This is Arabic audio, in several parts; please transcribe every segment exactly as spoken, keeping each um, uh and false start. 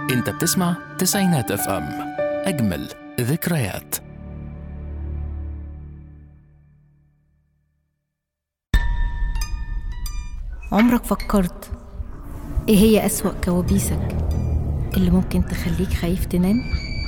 انت بتسمع تسعينات اف ام، اجمل ذكريات. عمرك فكرت ايه هي أسوأ كوابيسك اللي ممكن تخليك خايف تنام؟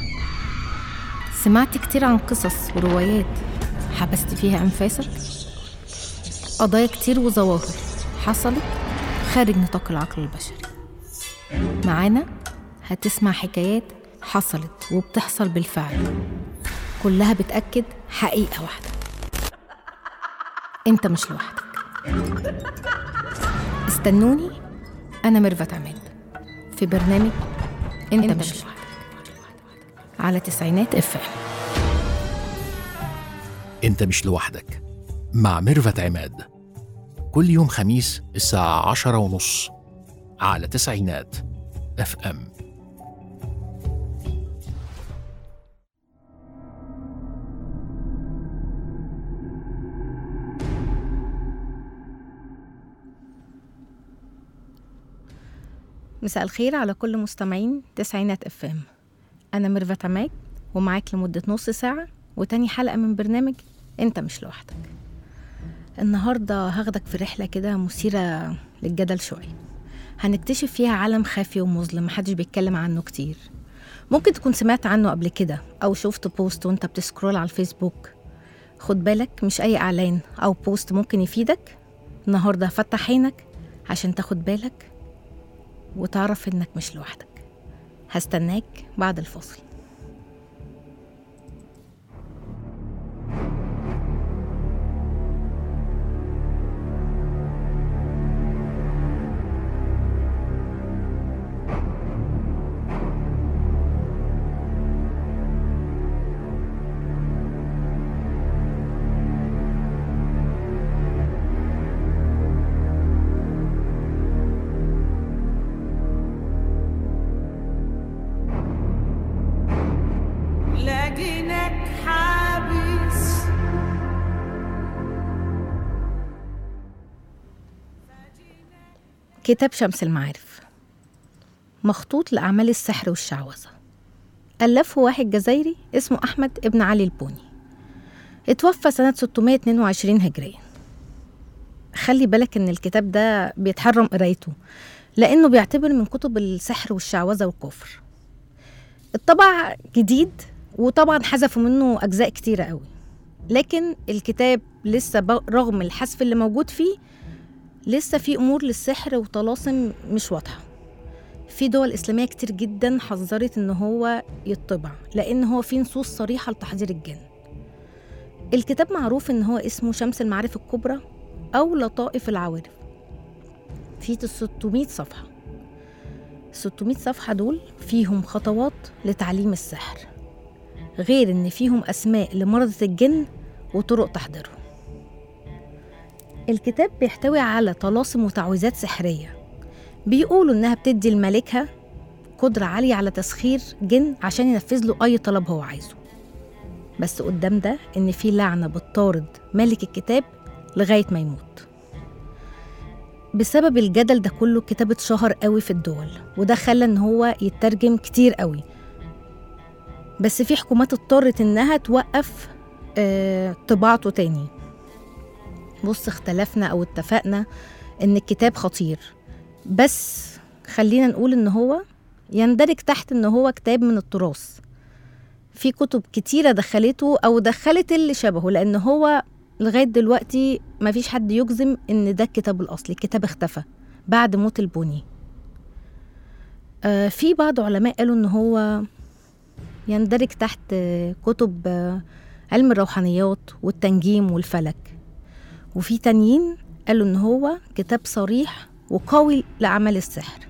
سمعت كتير عن قصص وروايات حبست فيها أنفاسك، قضايا كتير وظواهر حصلت خارج نطاق العقل البشري. معانا هتسمع حكايات حصلت وبتحصل بالفعل، كلها بتأكد حقيقة واحدة: انت مش لوحدك. استنوني، أنا ميرفت عماد في برنامج انت, انت مش لوحدك على تسعينات اف ام. انت مش لوحدك مع ميرفت عماد، كل يوم خميس الساعة عشرة ونص على تسعينات اف ام. مساء الخير على كل مستمعين تسعينات اف ام. انا ميرفت عماد ومعاك لمدة نص ساعة وتاني حلقة من برنامج انت مش لوحدك. النهاردة هاخدك في رحلة كده مثيرة للجدل شوية، هنكتشف فيها عالم خافي ومظلم محدش بيتكلم عنه كتير. ممكن تكون سمعت عنه قبل كده او شفت بوست وانت بتسكرول على الفيسبوك. خد بالك، مش اي اعلان او بوست ممكن يفيدك. النهاردة هفتح عينك عشان تاخد بالك وتعرف انك مش لوحدك. هستناك بعد الفاصل. كتاب شمس المعارف مخطوط لأعمال السحر والشعوذة، ألفه واحد جزائري اسمه أحمد ابن علي البوني، اتوفى سنة ستمائة واثنين وعشرين هجرية. خلي بالك إن الكتاب ده بيتحرم قرايته لأنه بيعتبر من كتب السحر والشعوذة والكفر. الطبع جديد وطبعا حذفوا منه أجزاء كتيرة قوي، لكن الكتاب لسه رغم الحذف اللي موجود فيه لسه في أمور للسحر وطلاسم مش واضحة. في دول إسلامية كتير جدا حذرت إن هو يطبع لأن هو فيه نصوص صريحة لتحذير الجن. الكتاب معروف إن هو اسمه شمس المعارف الكبرى أو لطائف العوارف، فيه ستمائة صفحة. ستمائة صفحة دول فيهم خطوات لتعليم السحر، غير إن فيهم أسماء لمرضى الجن وطرق تحضيرهم. الكتاب بيحتوي على طلاسم وتعويذات سحرية بيقولوا إنها بتدي لمالكها قدرة عالية على تسخير جن عشان ينفذ له أي طلب هو عايزه. بس قدام ده إن في لعنة بتطارد مالك الكتاب لغاية ما يموت. بسبب الجدل ده كله الكتاب اتشهر قوي في الدول، وده خلى إن هو يترجم كتير قوي. بس في حكومات اضطرت إنها توقف اه طباعته تاني. بص، اختلفنا أو اتفقنا إن الكتاب خطير، بس خلينا نقول إن هو يندرج تحت إن هو كتاب من التراث. في كتب كتيرة دخلته أو دخلت اللي شبهه، لأن هو لغاية دلوقتي ما فيش حد يجزم إن ده الكتاب الأصلي. الكتاب اختفى بعد موت البوني. آه في بعض علماء قالوا إن هو يندرج تحت كتب آه علم الروحانيات والتنجيم والفلك، وفي تانيين قالوا إن هو كتاب صريح وقوي لأعمال السحر.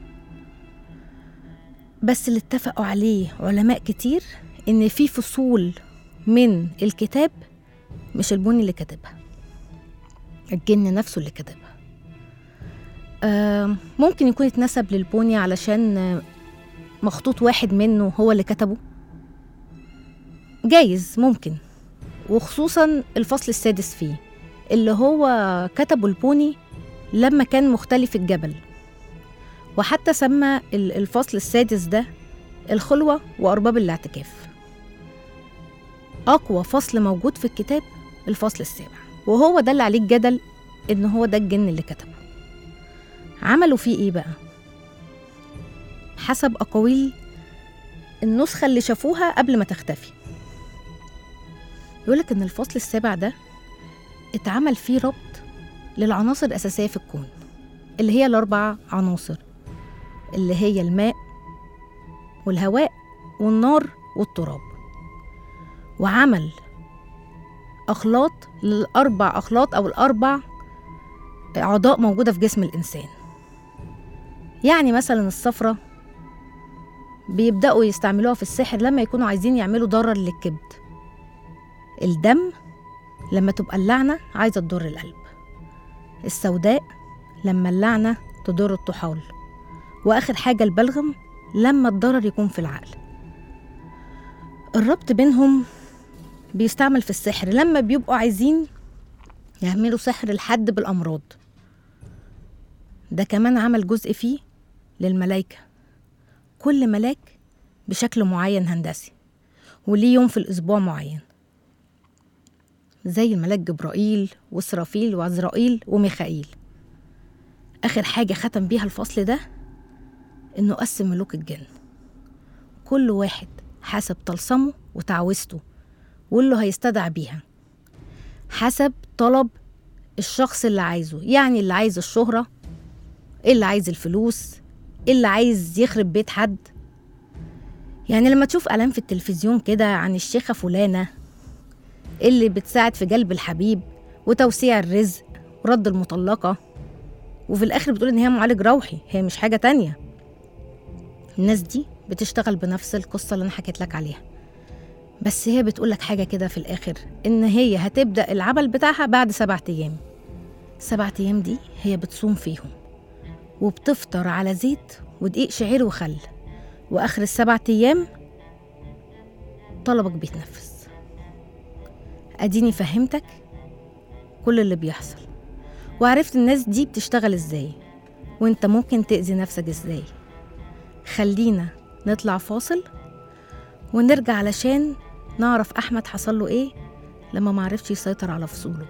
بس اللي اتفقوا عليه علماء كتير إن في فصول من الكتاب مش البوني اللي كتبها، الجن نفسه اللي كتبها. آه ممكن يكون اتنسب للبوني علشان مخطوط واحد منه هو اللي كتبه، جايز ممكن، وخصوصا الفصل السادس فيه اللي هو كتبه البوني لما كان مختلف الجبل. وحتى سمى الفصل السادس ده الخلوة وأرباب الاعتكاف. أقوى فصل موجود في الكتاب الفصل السابع، وهو ده اللي عليه الجدل إن هو ده الجن اللي كتبه. عملوا فيه إيه بقى؟ حسب أقاويل النسخة اللي شافوها قبل ما تختفي، يقولك إن الفصل السابع ده اتعمل فيه ربط للعناصر الأساسية في الكون، اللي هي الأربع عناصر، اللي هي الماء والهواء والنار والتراب، وعمل أخلاط للأربع أخلاط أو الأربع أعضاء موجودة في جسم الإنسان. يعني مثلا الصفرة بيبدأوا يستعملوها في السحر لما يكونوا عايزين يعملوا ضرر للكبد. الدم لما تبقى اللعنة عايزة تضر القلب. السوداء لما اللعنة تضر الطحال. وآخر حاجة البلغم لما الضرر يكون في العقل. الربط بينهم بيستعمل في السحر لما بيبقوا عايزين يعملوا سحر الحد بالأمراض. ده كمان عمل جزء فيه للملايكة، كل ملاك بشكل معين هندسي وليه يوم في الأسبوع معين، زي الملاك جبرائيل وإسرافيل وعزرائيل وميخائيل. آخر حاجة ختم بيها الفصل ده إنه قسم ملوك الجن، كل واحد حسب طلسمه وتعويذته واللي هيستدعى بيها، حسب طلب الشخص اللي عايزه. يعني اللي عايز الشهرة، اللي عايز الفلوس، اللي عايز يخرب بيت حد. يعني لما تشوف إعلان في التلفزيون كده عن الشيخة فلانة اللي بتساعد في جلب الحبيب وتوسيع الرزق ورد المطلقة، وفي الآخر بتقول إن هي معالج روحي، هي مش حاجة تانية. الناس دي بتشتغل بنفس القصة اللي أنا حكيت لك عليها، بس هي بتقولك حاجة كده في الآخر، إن هي هتبدأ العمل بتاعها بعد سبعة أيام. سبعة أيام دي هي بتصوم فيهم وبتفطر على زيت ودقيق شعير وخل، وآخر السبعة أيام طلبك بيتنفذ. أديني فهمتك كل اللي بيحصل، وعرفت الناس دي بتشتغل إزاي، وإنت ممكن تأذي نفسك إزاي. خلينا نطلع فاصل ونرجع علشان نعرف أحمد حصل له إيه لما معرفش يسيطر على فصوله.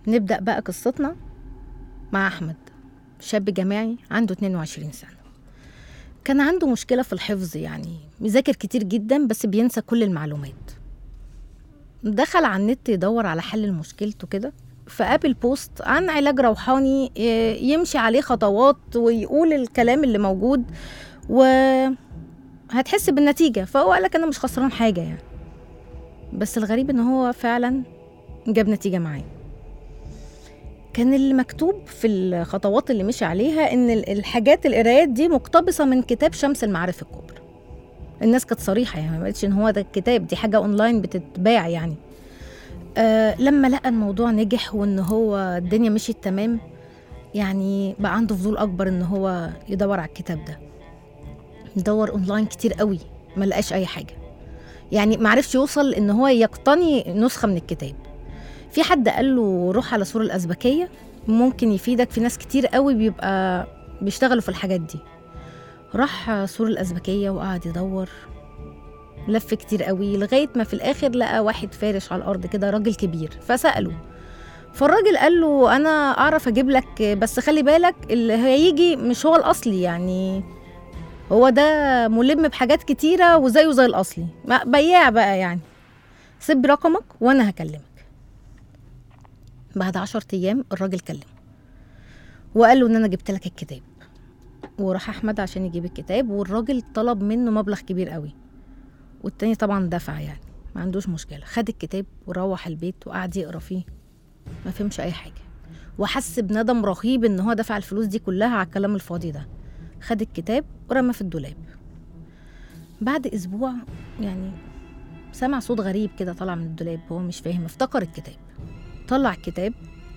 نبدأ بقى قصتنا مع أحمد، شاب جامعي عنده اتنين وعشرين سنة. كان عنده مشكلة في الحفظ، يعني بيذاكر كتير جدا بس بينسى كل المعلومات. دخل على النت يدور على حل لمشكلته كده، فقابل بوست عن علاج روحاني يمشي عليه خطوات ويقول الكلام اللي موجود وهتحس بالنتيجة. فهو قالك أنا مش خسران حاجة يعني. بس الغريب إن هو فعلا جاب نتيجة معاه. كان اللي مكتوب في الخطوات اللي مشي عليها إن الحاجات القرايات دي مقتبسة من كتاب شمس المعارف الكبرى. الناس كانت صريحة يعني، ما قالتش إن هو ده الكتاب، دي حاجة أونلاين بتتباع يعني. آه لما لقى الموضوع نجح وإن هو الدنيا مشيت تمام، يعني بقى عنده فضول أكبر إن هو يدور على الكتاب ده. يدور أونلاين كتير قوي، ما لقاش أي حاجة، يعني معرفش يوصل إن هو يقتني نسخة من الكتاب. في حد قال له روح على سور الأزبكية ممكن يفيدك، في ناس كتير قوي بيبقى بيشتغلوا في الحاجات دي. راح سور الأزبكية وقعد يدور، لف كتير قوي لغاية ما في الآخر لقى واحد فارش على الأرض كده، راجل كبير، فسأله. فالراجل قال له أنا أعرف أجيب لك، بس خلي بالك اللي هيجي مش هو الأصلي، يعني هو ده ملم بحاجات كتيرة وزيه زي الأصلي، بياع بقى يعني، سيب رقمك وأنا هكلمك. بعد عشر أيام الراجل كلمه وقال له إن أنا جبت لك الكتاب. وراح أحمد عشان يجيب الكتاب، والراجل طلب منه مبلغ كبير قوي، والتاني طبعا دفع يعني، ما عندوش مشكلة. خد الكتاب وروح البيت وقعد يقرأ فيه، ما فهمش أي حاجة، وحس بندم رهيب إن هو دفع الفلوس دي كلها على الكلام الفاضي ده. خد الكتاب ورمى في الدولاب. بعد أسبوع يعني سمع صوت غريب كده طلع من الدولاب، هو مش فاهم، افتكر الكتاب، طلع الكتاب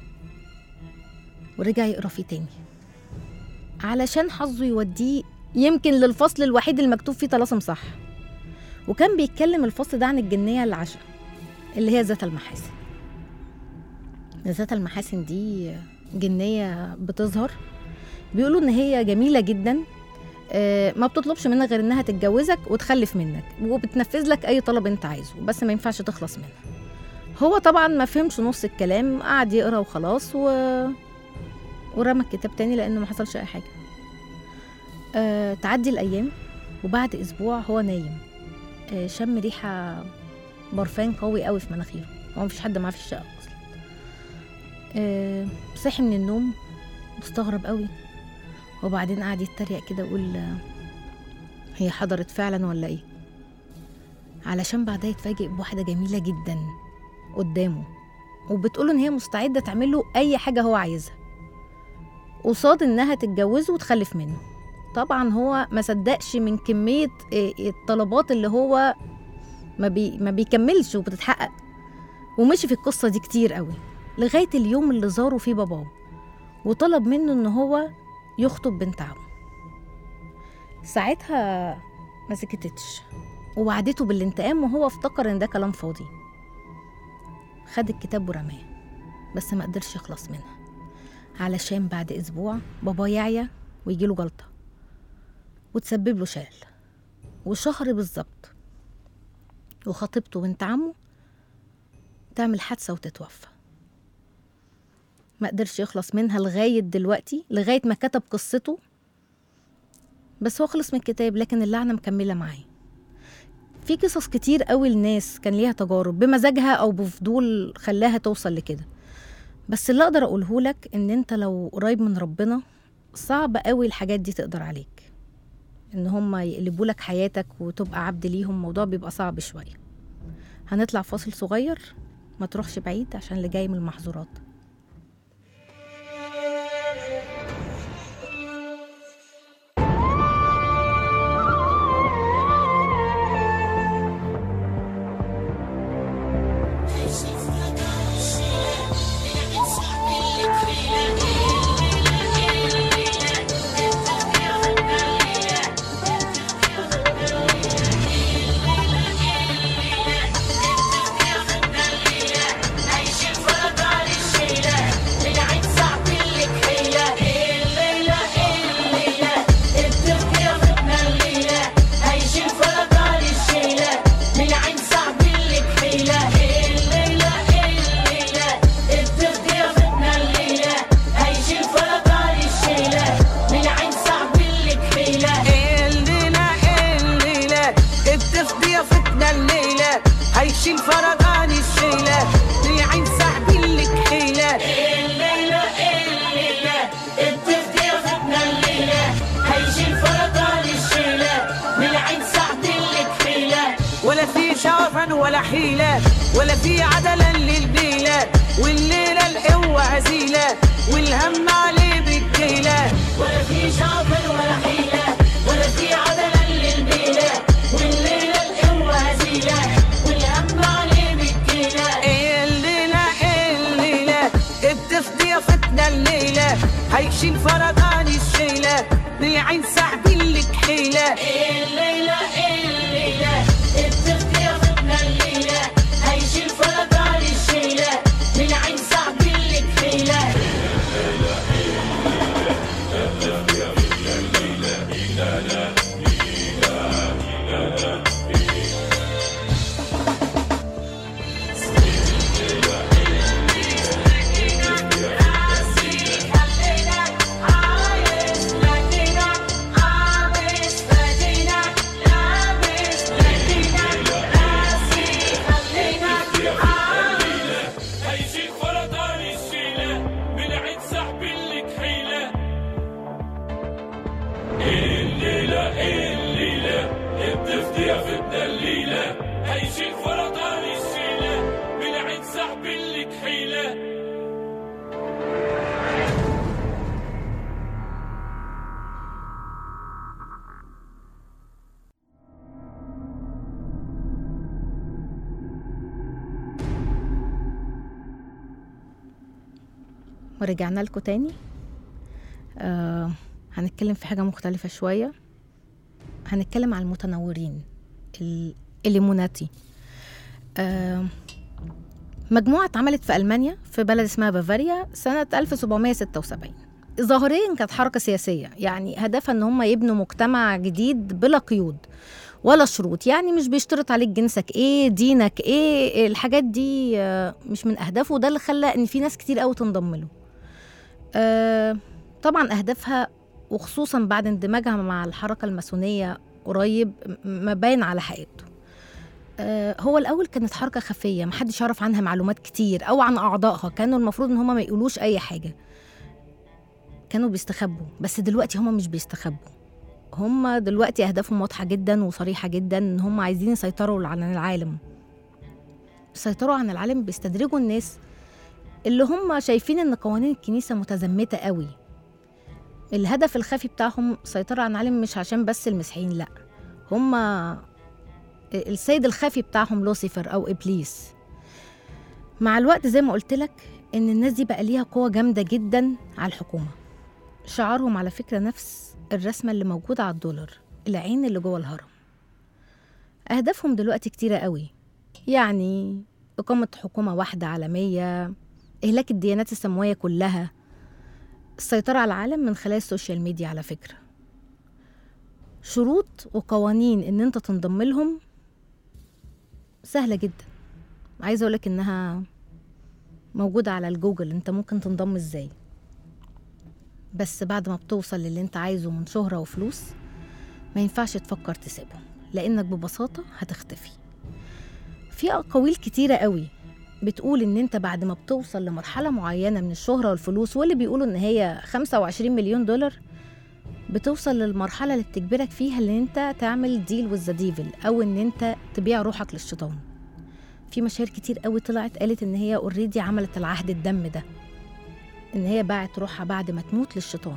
ورجع يقرأ فيه تاني علشان حظه يوديه يمكن للفصل الوحيد المكتوب فيه طلاسم صح. وكان بيتكلم الفصل ده عن الجنية العشرة اللي هي ذات المحاسن. ذات المحاسن دي جنية بتظهر، بيقولوا ان هي جميلة جدا، ما بتطلبش منها غير انها تتجوزك وتخلف منك، وبتنفذ لك اي طلب انت عايزه، بس ما ينفعش تخلص منها. هو طبعا ما فهمش نص الكلام، قعد يقرأ وخلاص و... ورمى الكتاب تاني لانه ما حصلش اي حاجة. أه... تعدي الايام، وبعد اسبوع هو نايم، أه... شم ريحة برفان قوي قوي في مناخيره، هو مفيش حد معاه في الشقة اصلا. أه... صحي من النوم مستغرب قوي، وبعدين قعد يتريق كده ويقول هي حضرت فعلا ولا ايه، علشان بعدها يتفاجئ بواحدة جميلة جدا قدامه، وبتقوله ان هي مستعدة تعمله اي حاجة هو عايزها قصاد انها تتجوزه وتخلف منه. طبعا هو ما صدقش من كمية الطلبات اللي هو ما, بي ما بيكملش وبتتحقق، ومشي في القصة دي كتير قوي لغاية اليوم اللي زاره فيه باباه وطلب منه ان هو يخطب بنت عمه. ساعتها ما سكتتش ووعدته بالانتقام، وهو افتكر ان ده كلام فاضي. خد الكتاب ورماه، بس ما قدرش يخلص منها، علشان بعد اسبوع بابا يعيا ويجيله جلطة وتسبب له شلل، وشهر بالظبط وخطيبته بنت عمه تعمل حادثة وتتوفى. ما قدرش يخلص منها لغاية دلوقتي، لغاية ما كتب قصته، بس هو خلص من الكتاب، لكن اللعنة مكملة معاه. في قصص كتير قوي الناس كان ليها تجارب بمزاجها أو بفضول خلاها توصل لكده، بس اللي أقدر أقوله لك إن أنت لو قريب من ربنا صعب قوي الحاجات دي تقدر عليك، إن هم يقلبوا لك حياتك وتبقى عبد ليهم، موضوع بيبقى صعب شوية. هنطلع فاصل صغير، ما تروحش بعيد عشان اللي جاي من المحظورات. عايشين فرق على الشيء شافن ولا حيلة ولا في عدلا للبيلة، والليلة القوة هزيلة والهم عليه بالكيلة. ولا في شافن ولا حيلة ولا في عدلا للبيلة، والليلة القوة هزيلة والهم عليه بالكيلة. الليلة الليلة بتفضي فتنا الليلة، هيشيل فرضان الشيلة بيعين سحبين لك حيلة. الليلة الليلة بتفضي فتنا الليلة، هيشيل فرضان الشيلة بيعين سحبين لك حيلة. ورجعنا لكم تاني. آه هنتكلم في حاجة مختلفة شوية. هنتكلم عن المتنورين الإليموناتي. آه مجموعة اتعملت في ألمانيا في بلد اسمها بافاريا سنة ألف وسبعمية وستة وسبعين. ظاهريا كانت حركة سياسية، يعني هدفها ان هم يبنوا مجتمع جديد بلا قيود ولا شروط، يعني مش بيشترط عليك جنسك ايه، دينك ايه، الحاجات دي مش من اهدافه. وده اللي خلى ان في ناس كتير قوي تنضم له. آه طبعا اهدافها وخصوصا بعد اندماجها مع الحركة الماسونية قريب ما باين على حقيقته. آه هو الاول كانت حركة خفية محدش يعرف عنها معلومات كتير او عن اعضائها، كانوا المفروض ان هم ما يقولوش اي حاجة، كانوا بيستخبوا. بس دلوقتي هم مش بيستخبوا، هم دلوقتي أهدافهم واضحة جدا وصريحة جدا، إن هم عايزين يسيطروا عن العالم. يسيطروا عن العالم بيستدرجوا الناس اللي هم شايفين إن قوانين الكنيسة متزمتة قوي. الهدف الخفي بتاعهم سيطرة عن العالم مش عشان بس المسيحيين، لأ، هم السيد الخفي بتاعهم لوسيفر أو إبليس. مع الوقت زي ما قلت لك إن الناس دي بقى ليها قوة جامدة جدا على الحكومة. شعارهم على فكرة نفس الرسمة اللي موجودة على الدولار، العين اللي جوه الهرم. أهدافهم دلوقتي كتيرة قوي، يعني إقامة حكومة واحدة عالمية، إهلاك الديانات السماوية كلها، السيطرة على العالم من خلال السوشيال ميديا. على فكرة شروط وقوانين إن أنت تنضم لهم سهلة جدا. عايزة أقولك إنها موجودة على الجوجل، أنت ممكن تنضم إزاي. بس بعد ما بتوصل للي انت عايزه من شهرة وفلوس ما ينفعش تفكر تسيبهم، لانك ببساطة هتختفي. في أقاويل كتيرة قوي بتقول ان انت بعد ما بتوصل لمرحلة معينة من الشهرة والفلوس، واللي بيقولوا ان هي خمسة وعشرين مليون دولار، بتوصل للمرحلة اللي بتجبرك فيها ان انت تعمل ديل وذ ذا ديفل، او ان انت تبيع روحك للشيطان. في مشاهير كتير قوي طلعت قالت ان هي اوريدي عملت العهد الدم ده، إن هي باعت روحها بعد ما تموت للشيطان.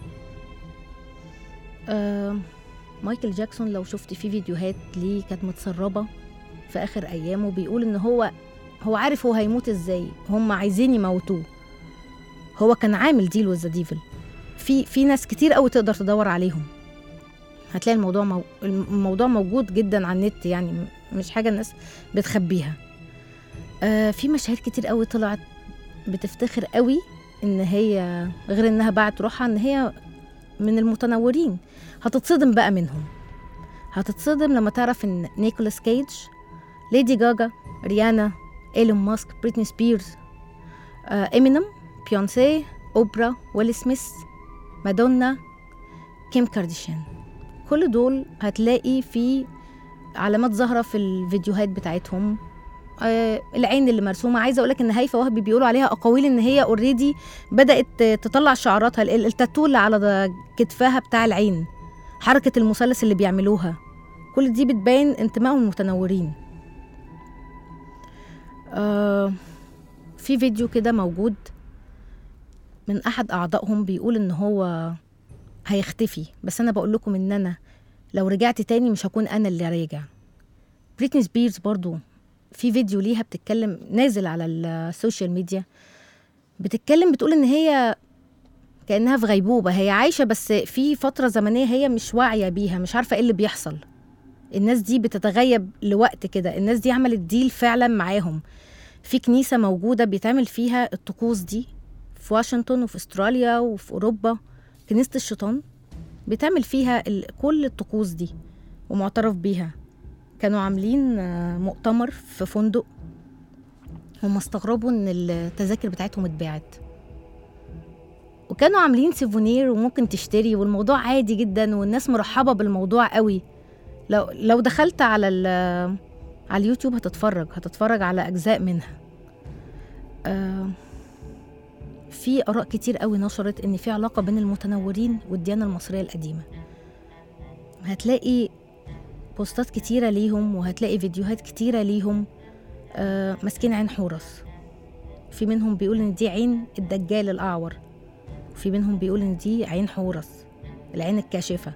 آه مايكل جاكسون لو شفت فيه فيديوهات ليه كانت متسربة في آخر أيامه، بيقول إن هو هو عارف هو هيموت إزاي، هم عايزين يموتوه. هو كان عامل ديل وذ ذا ديفل. في في ناس كتير قوي تقدر تدور عليهم، هتلاقي الموضوع مو... الموضوع موجود جدا على النت، يعني مش حاجة الناس بتخبيها. آه في مشاهير كتير قوي طلعت بتفتخر قوي ان هي غير انها باعت روحها ان هي من المتنورين. هتتصدم بقى منهم، هتتصدم لما تعرف ان نيكولاس كيج، ليدي جاجا، ريانا، إيلون ماسك، بريتني سبيرز، آه، إمينيم، بيونسي، أوبرا، ويل سميث، مادونا، كيم كارديشيان، كل دول هتلاقي في علامات ظاهرة في الفيديوهات بتاعتهم. آه العين اللي مرسومة، عايزة أقولك إن هيفا وهبي بيقولوا عليها أقاويل إن هي أوريدي بدأت تطلع شعاراتها، التاتو اللي على كتفها بتاع العين، حركة المثلث اللي بيعملوها، كل دي بتبين انتمائهم المتنورين. آه في فيديو كده موجود من أحد أعضائهم بيقول إن هو هيختفي، بس أنا بقول لكم إن أنا لو رجعت تاني مش هكون أنا اللي راجع. بريتني سبيرز برضو في فيديو ليها بتتكلم نازل على السوشيال ميديا، بتتكلم بتقول إن هي كأنها في غيبوبة، هي عايشة بس في فترة زمنية هي مش واعية بيها، مش عارفة إيه اللي بيحصل. الناس دي بتتغيب لوقت كده، الناس دي عملت ديل فعلا معاهم. في كنيسة موجودة بيتعمل فيها الطقوس دي في واشنطن وفي استراليا وفي أوروبا، كنيسة الشيطان بيتعمل فيها كل الطقوس دي ومعترف بيها. كانوا عاملين مؤتمر في فندق، هم استغربوا ان التذاكر بتاعتهم اتباعت، وكانوا عاملين سيفونير وممكن تشتري، والموضوع عادي جدا والناس مرحبة بالموضوع قوي. لو لو دخلت على على اليوتيوب هتتفرج هتتفرج على أجزاء منها. آه في آراء كتير قوي نشرت إن في علاقة بين المتنورين والديانة المصرية القديمة. هتلاقي بوستات كتيرة ليهم وهتلاقي فيديوهات كتيرة ليهم آه ماسكين عين حورس. في منهم بيقول إن دي عين الدجال الأعور، وفي منهم بيقول إن دي عين حورس العين الكاشفة.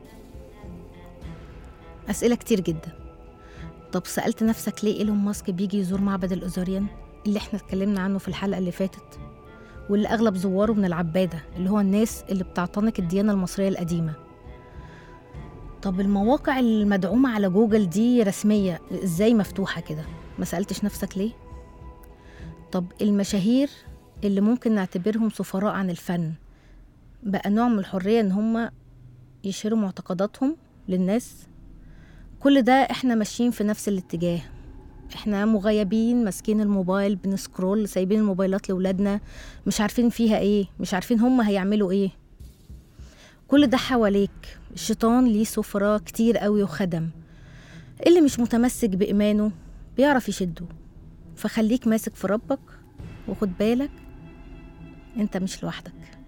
أسئلة كتير جدا. طب سألت نفسك ليه إيلون ماسك بيجي يزور معبد الأوزوريان اللي احنا اتكلمنا عنه في الحلقة اللي فاتت، واللي أغلب زواره من العبادة اللي هو الناس اللي بتعتنق الديانة المصرية القديمة؟ طب المواقع المدعومة على جوجل دي رسمية، إزاي مفتوحة كده؟ ما سألتش نفسك ليه؟ طب المشاهير اللي ممكن نعتبرهم سفراء عن الفن بقى نوع من الحرية إن هم يشيروا معتقداتهم للناس؟ كل ده احنا ماشيين في نفس الاتجاه، احنا مغيبين ماسكين الموبايل بنسكرول، سايبين الموبايلات لولادنا مش عارفين فيها ايه، مش عارفين هم هيعملوا ايه. كل ده حواليك الشيطان ليه سفراء كتير قوي وخدم، اللي مش متمسك بإيمانه بيعرف يشده. فخليك ماسك في ربك وخد بالك انت مش لوحدك.